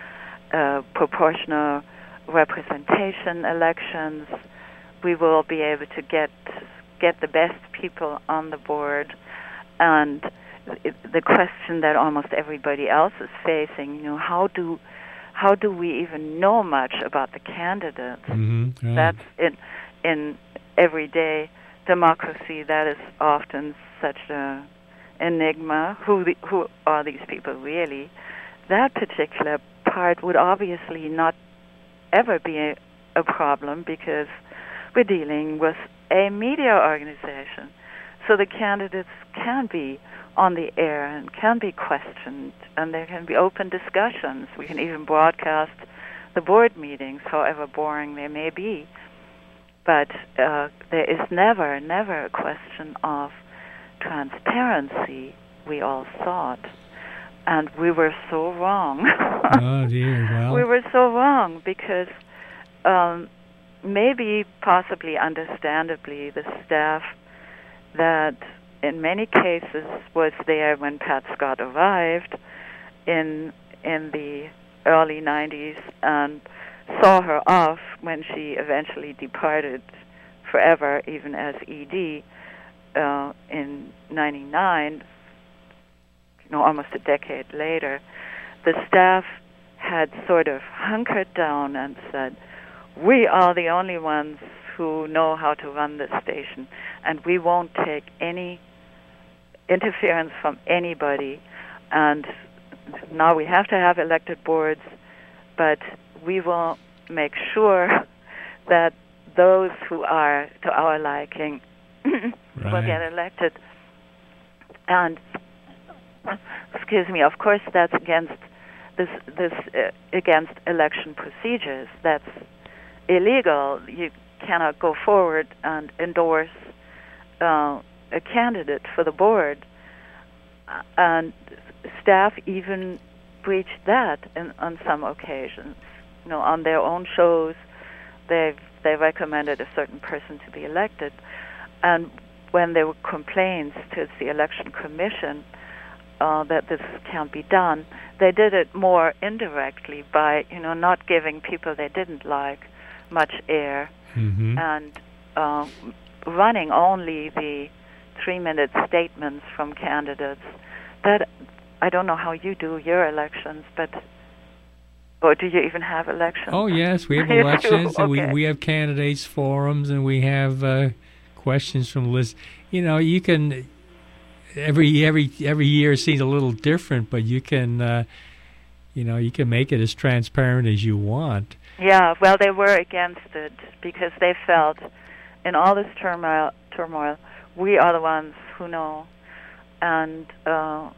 uh, proportional representation elections, we will be able to get get the best people on the board. And it, the question that almost everybody else is facing, you know, how do how do we even know much about the candidates? Mm-hmm, right. That's in in everyday democracy. That is often such a enigma. Who the, who are these people really? That particular part would obviously not ever be a, a problem because we're dealing with a media organization. So the candidates can be on the air and can be questioned, and there can be open discussions. We can even broadcast the board meetings, however boring they may be. But uh, there is never, never a question of transparency, we all thought. And we were so wrong. Oh, dear. Well. We were so wrong because um, maybe, possibly understandably, the staff that in many cases was there when Pat Scott arrived in in the early nineties and saw her off when she eventually departed forever, even as E D uh, in ninety-nine, you know, almost a decade later. The staff had sort of hunkered down and said, we are the only ones who know how to run this station, and we won't take any interference from anybody. And now we have to have elected boards, but we will make sure that those who are to our liking right. will get elected. And, excuse me, of course that's against this, this uh, against election procedures. That's illegal. You cannot go forward and endorse uh, a candidate for the board. Uh, and staff even breached that in, on some occasions. You know, on their own shows, they they recommended a certain person to be elected, and when there were complaints to the election commission uh, that this can't be done, they did it more indirectly by, you know, not giving people they didn't like much air, mm-hmm. and uh, running only the three-minute statements from candidates. That I don't know how you do your elections, but or do you even have elections? Oh yes, we have You elections, do? and Okay. we we have candidates forums, and we have uh, questions from lists. You know, you can every every every year seems a little different, but you can uh, you know you can make it as transparent as you want. Yeah, well, they were against it because they felt in all this turmoil, turmoil, we are the ones who know. And uh,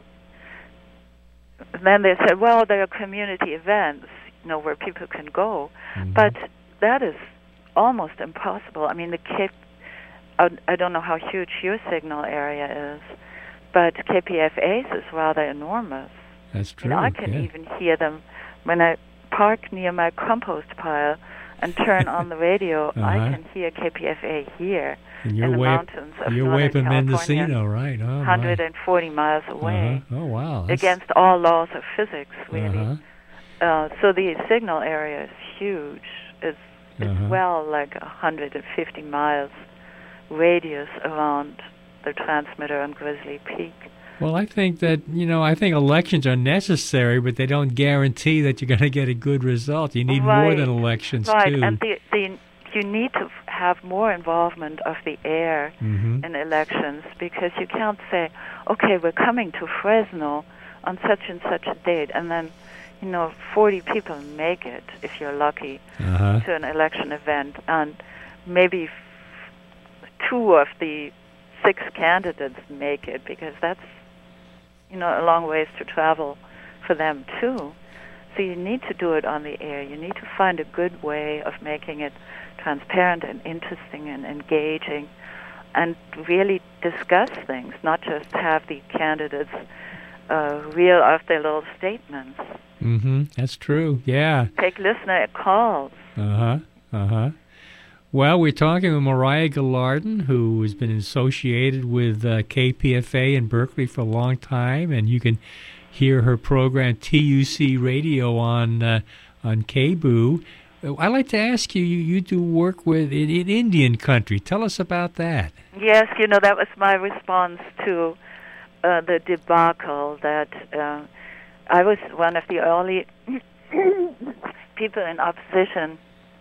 then they said, well, there are community events, you know, where people can go. Mm-hmm. But that is almost impossible. I mean, the Cape, I, I don't know how huge your signal area is, but K P F A's is rather enormous. That's true. You know, I can yeah. even hear them when I park near my compost pile and turn on the radio. Uh-huh. I can hear K P F A here And you're in the way mountains up, of you're Northern way up in California, Mendocino, right? Oh, one my. hundred forty miles away, Uh-huh. Oh, wow. That's, against all laws of physics, really. Uh-huh. Uh, so the signal area is huge. It's, it's Uh-huh. well like one hundred fifty miles radius around the transmitter on Grizzly Peak. Well, I think that, you know, I think elections are necessary, but they don't guarantee that you're going to get a good result. You need right. more than elections, right. too. And the, the, you need to have more involvement of the air mm-hmm. in elections, because you can't say, okay, we're coming to Fresno on such and such a date, and then, you know, forty people make it, if you're lucky, uh-huh. to an election event, and maybe f- two of the six candidates make it, because that's, you know, a long ways to travel for them too. So you need to do it on the air. You need to find a good way of making it transparent and interesting and engaging, and really discuss things, not just have the candidates uh, reel off their little statements. Mm-hmm. That's true, yeah. Take listener calls. Uh-huh, uh-huh. Well, we're talking with Mariah Gillardin, who has been associated with uh, K P F A in Berkeley for a long time, and you can hear her program T U C Radio on uh, on K B O. I'd like to ask you, you, you do work with in, in Indian country. Tell us about that. Yes, you know, that was my response to uh, the debacle that uh, I was one of the early people in opposition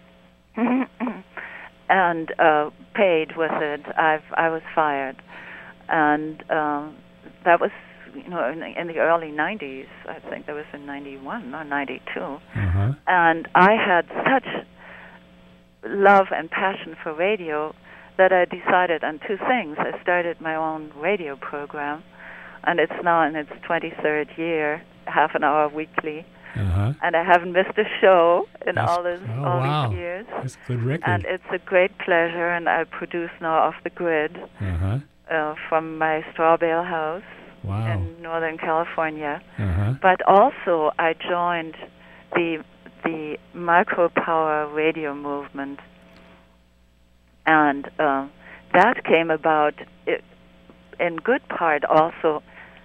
and uh, paid with it. I've, I was fired. And um, that was, you know, in the, in the early nineties. I think that was in ninety-one or ninety-two. Uh-huh. And I had such love and passion for radio that I decided on two things. I started my own radio program, and it's now in its twenty-third year, half an hour weekly. Uh-huh. And I haven't missed a show in That's, all, this, oh, all wow. these years. That's a good record. And it's a great pleasure, and I produce now Off the Grid uh-huh. uh, from my straw bale house wow. in Northern California. Uh-huh. But also I joined the the micropower radio movement, and uh, that came about it, in good part also.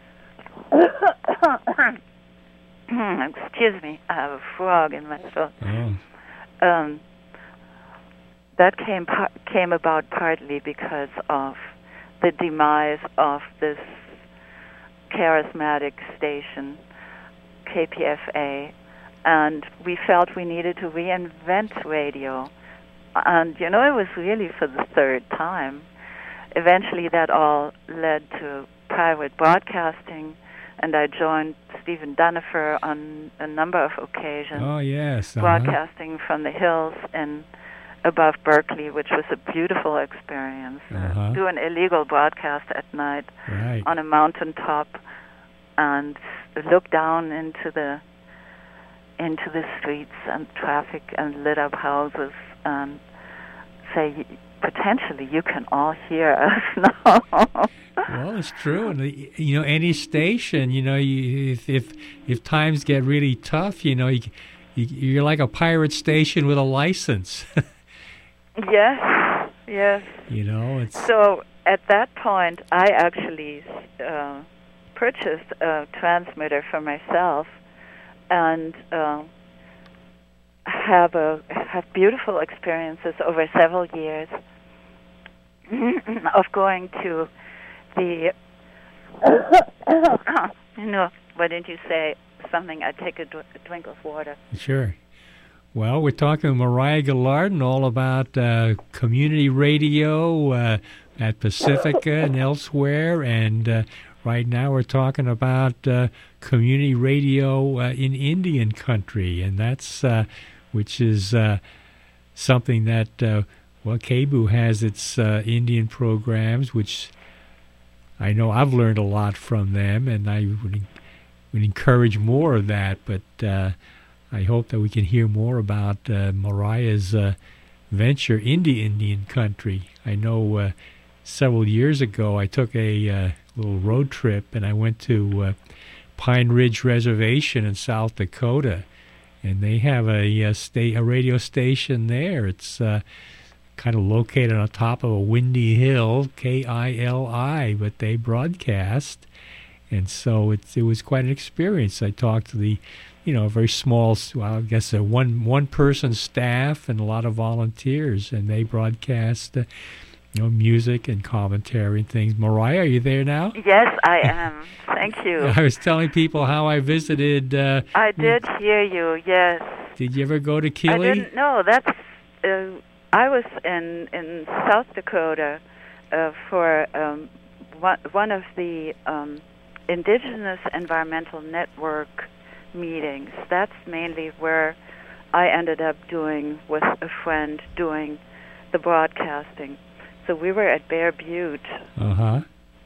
Excuse me, I have a frog in my throat. Oh. Um, that came par- came about partly because of the demise of this charismatic station, K P F A, and we felt we needed to reinvent radio. And, you know, it was really for the third time. Eventually that all led to private broadcasting, and I joined Stephen Dunifer on a number of occasions. Oh, yes. Uh-huh. Broadcasting from the hills in above Berkeley, which was a beautiful experience. Uh-huh. Uh, do an illegal broadcast at night right. on a mountaintop and look down into the into the streets and traffic and lit up houses and say, potentially you can all hear us now. Well, it's true, and you know, any station, you know, you, if if if times get really tough, you know, you, you, you're like a pirate station with a license. Yes, yes. You know, it's so at that point, I actually uh, purchased a transmitter for myself, and uh, have a have beautiful experiences over several years of going to the. You know, why didn't you say something? I'd take a, dr- a drink of water. Sure. Well, we're talking with Mariah Gillardin all about uh, community radio uh, at Pacifica and elsewhere, and uh, right now we're talking about uh, community radio uh, in Indian country, and that's uh, which is uh, something that uh, well, K B O has its uh, Indian programs, which I know I've learned a lot from them, and I would, would encourage more of that, but. Uh, I hope that we can hear more about uh, Mariah's uh, venture into Indian country. I know uh, several years ago I took a uh, little road trip and I went to uh, Pine Ridge Reservation in South Dakota, and they have a, a, sta- a radio station there. It's uh, kind of located on top of a windy hill, K I L I, but they broadcast, and so it's, it was quite an experience. I talked to the you know, a very small, well, I guess a one one person staff and a lot of volunteers, and they broadcast, uh, you know, music and commentary and things. Mariah, are you there now? Yes, I am. Thank you. I was telling people how I visited. Uh, I did hear you. Yes. Did you ever go to Keeley? I didn't know. That's. Uh, I was in in South Dakota uh, for um, one one of the um, Indigenous Environmental Network meetings. That's mainly where I ended up doing with a friend doing the broadcasting. So we were at Bear Butte uh-huh.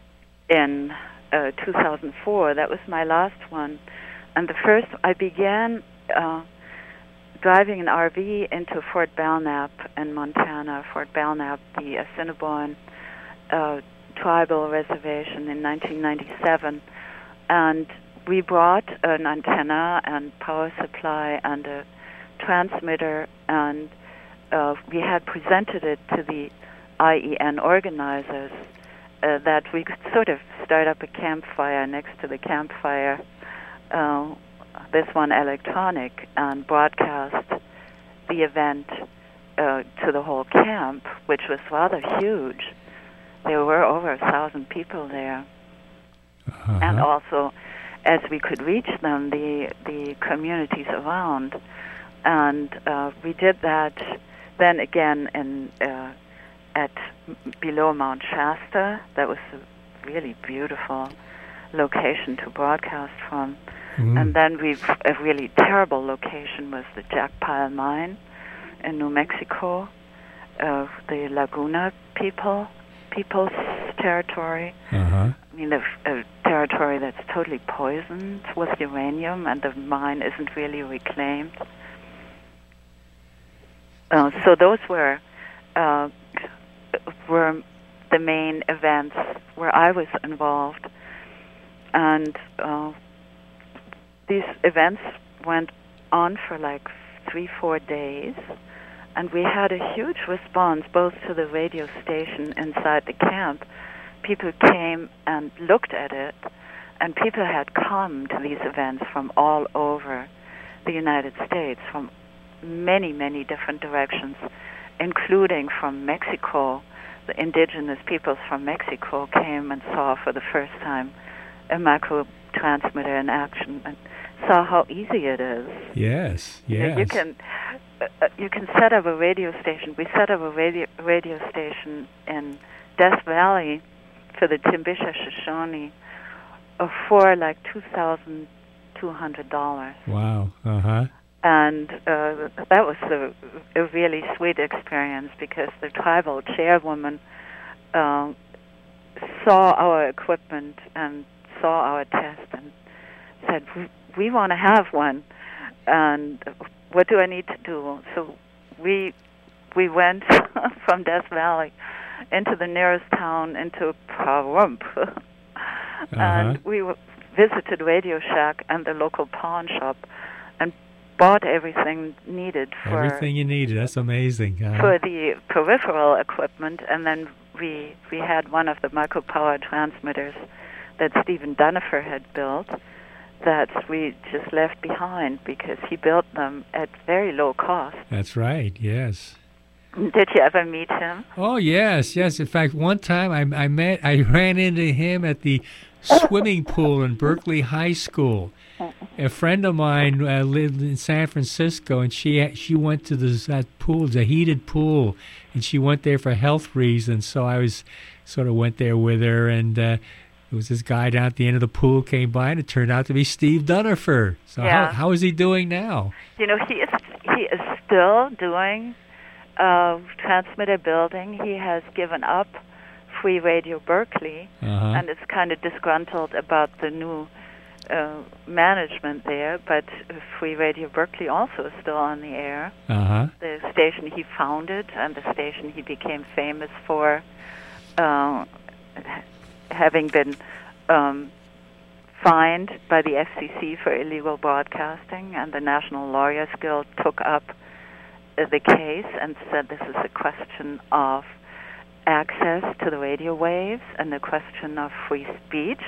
in uh, two thousand four. That was my last one. And the first, I began uh, driving an R V into Fort Belknap in Montana, Fort Belknap, the Assiniboine uh, tribal reservation in nineteen ninety-seven. And we brought an antenna and power supply and a transmitter, and uh, we had presented it to the I E N organizers uh, that we could sort of start up a campfire next to the campfire uh, this one electronic, and broadcast the event uh, to the whole camp, which was rather huge. There were over a thousand people there. Uh-huh. And also, as we could reach them, the, the communities around. And uh, we did that then again in uh, at below Mount Shasta. That was a really beautiful location to broadcast from. Mm-hmm. And then we a really terrible location was the Jackpile Mine in New Mexico, uh, the Laguna people, people's territory. Uh-huh. I mean, a, a territory that's totally poisoned with uranium, and the mine isn't really reclaimed. Uh, so those were uh, were the main events where I was involved, and uh, these events went on for like three, four days, and we had a huge response both to the radio station inside the camp. People came and looked at it, and people had come to these events from all over the United States, from many, many different directions, including from Mexico. The indigenous peoples from Mexico came and saw for the first time a macro transmitter in action and saw how easy it is. Yes, yes. You can uh, you can set up a radio station. We set up a radio radio station in Death Valley for the Timbisha Shoshone uh, for like two thousand two hundred dollars. Wow. Uh huh. And uh, that was a, a really sweet experience because the tribal chairwoman uh, saw our equipment and saw our test and said, we, we want to have one, and what do I need to do? So we we went from Death Valley into the nearest town, into Pahrump, uh-huh. and we w- visited Radio Shack and the local pawn shop and bought everything needed for everything you needed. That's amazing. Uh-huh. For the peripheral equipment, and then we we had one of the micro power transmitters that Stephen Dunifer had built that we just left behind because he built them at very low cost. That's right. Yes. Did you ever meet him? Oh yes, yes. In fact, one time I I met I ran into him at the swimming pool in Berkeley High School. A friend of mine uh, lived in San Francisco, and she she went to this, that pool, it's a heated pool, and she went there for health reasons. So I was sort of went there with her, and uh, there was this guy down at the end of the pool came by, and it turned out to be Steve Dunifer. So yeah. how how is he doing now? You know, he is he is still doing uh, transmitter building. He has given up Free Radio Berkeley, uh-huh. and is kind of disgruntled about the new Uh, management there, but Free Radio Berkeley also is still on the air. Uh-huh. The station he founded and the station he became famous for, uh, having been um, fined by the F C C for illegal broadcasting, and the National Lawyers Guild took up uh, the case and said this is a question of access to the radio waves and a question of free speech.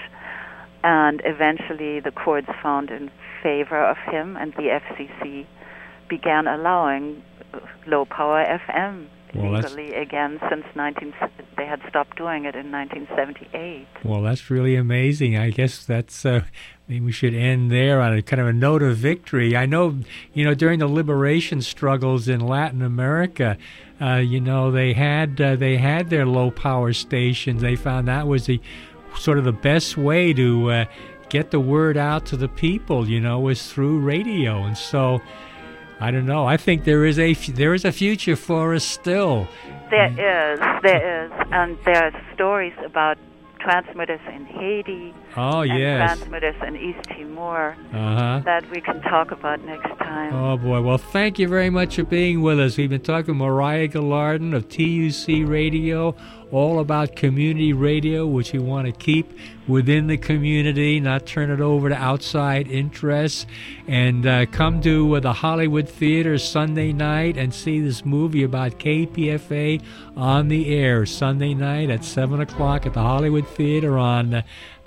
And eventually the courts found in favor of him, and the F C C began allowing low-power F M well, legally again since nineteen. They had stopped doing it in nineteen seventy-eight. Well, that's really amazing. I guess that's. Uh, maybe we should end there on a kind of a note of victory. I know, you know, during the liberation struggles in Latin America, uh, you know, they had uh, they had their low-power stations. They found that was the sort of the best way to uh, get the word out to the people, you know, was through radio. And so, I don't know. I think there is a there is a future for us still. There is, there is, and there are stories about transmitters in Haiti. Oh, and yes. transmitters in East Timor uh-huh. that we can talk about next time. Oh, boy. Well, thank you very much for being with us. We've been talking to Mariah Gillardin of T U C Radio, all about community radio, which we want to keep within the community, not turn it over to outside interests. And uh, come to uh, the Hollywood Theater Sunday night and see this movie about K P F A on the air Sunday night at seven o'clock at the Hollywood Theater on uh,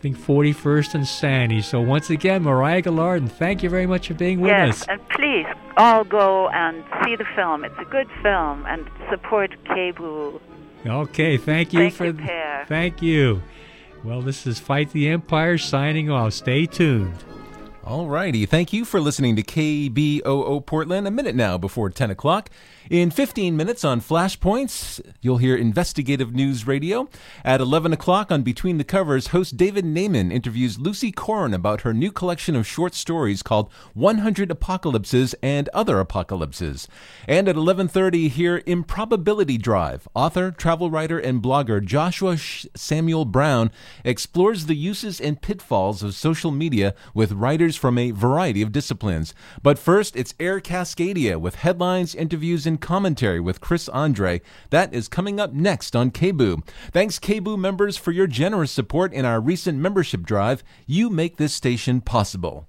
think forty-first and Sandy. So once again, Mariah Gillard, thank you very much for being with yes, us. And please all go and see the film. It's a good film, and support K B U. Okay, thank you thank for you, Per. Thank you. Well, this is Fight the Empire signing off. Stay tuned. All righty. Thank you for listening to K B O O Portland. A minute now before ten o'clock. In fifteen minutes on Flashpoints, you'll hear Investigative News Radio. At eleven o'clock on Between the Covers, host David Naiman interviews Lucy Corrin about her new collection of short stories called one hundred Apocalypses and Other Apocalypses. And at eleven thirty, hear Improbability Drive. Author, travel writer, and blogger Joshua Samuel Brown explores the uses and pitfalls of social media with writers from a variety of disciplines. But first, it's Air Cascadia with headlines, interviews, and commentary with Chris Andre. That is coming up next on K B U. Thanks, K B U members, for your generous support in our recent membership drive. You make this station possible.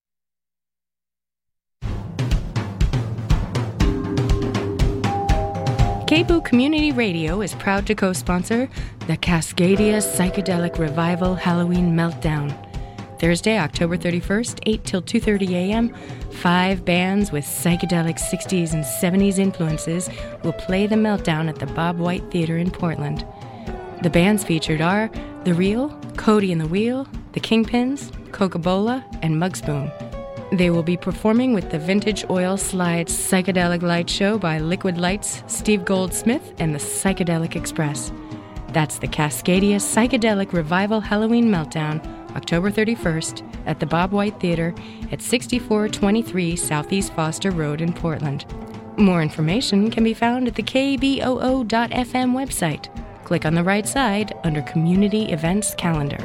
K B U Community Radio is proud to co-sponsor the Cascadia Psychedelic Revival Halloween Meltdown. Thursday, October thirty-first, eight till two thirty a.m., five bands with psychedelic sixties and seventies influences will play the Meltdown at the Bob White Theater in Portland. The bands featured are The Real, Cody and the Wheel, The Kingpins, Coca-Cola, and Mugspoon. They will be performing with the Vintage Oil Slides Psychedelic Light Show by Liquid Lights, Steve Goldsmith, and the Psychedelic Express. That's the Cascadia Psychedelic Revival Halloween Meltdown, October thirty-first, at the Bob White Theater at sixty-four twenty-three Southeast Foster Road in Portland. More information can be found at the K B O O dot F M website. Click on the right side under Community Events Calendar.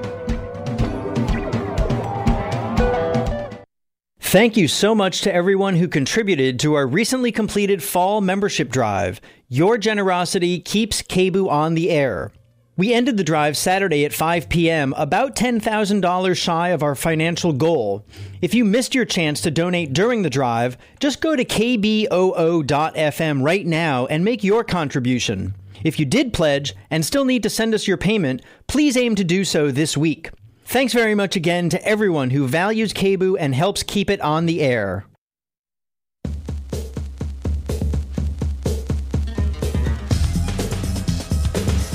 Thank you so much to everyone who contributed to our recently completed fall membership drive. Your generosity keeps K B U on the air. We ended the drive Saturday at five p.m., about ten thousand dollars shy of our financial goal. If you missed your chance to donate during the drive, just go to K B O O dot F M right now and make your contribution. If you did pledge and still need to send us your payment, please aim to do so this week. Thanks very much again to everyone who values K B U and helps keep it on the air.